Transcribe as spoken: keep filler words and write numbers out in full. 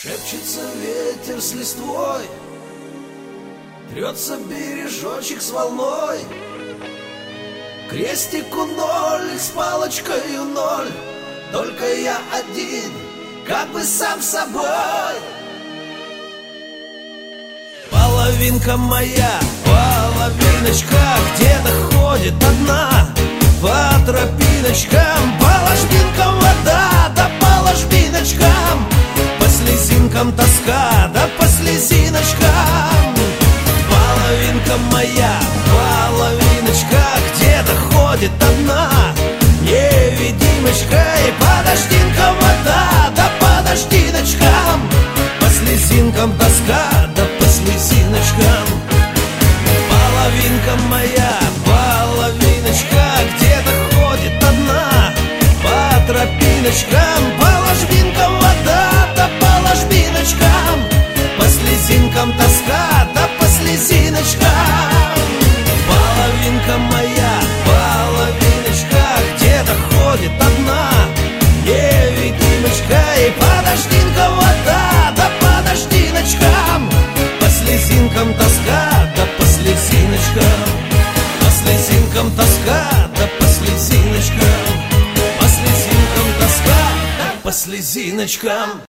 Шепчется ветер с листвой, трется бережочек с волной. Крестику ноль, с палочкою ноль, только я один, как бы сам собой. Половинка моя, половиночка, где-то ходит одна по тропиночкам, по ложбинкам вода, да по ложбиночкам, по слезинкам тоска, да по слезиночкам. Половинка моя, половиночка, где-то ходит одна невидимочка, и по дождинкам вода, да по дождиночкам, по слезинкам тоска, да по слезиночкам. Половинка моя, половиночка, где-то ходит одна по тропиночкам, по ложбинкам вода, да по ложбиночкам, по слезинкам тоска, да по слезиночкам. Половинка моя, половиночка, где-то ходит одна невидимочка, и по дождинкам вода, да по дождиночкам, по слезинкам тоска, да по слезиночкам, по слезинкам тоска, да по слезиночкам, по слезинкам тоска, да по слезиночкам.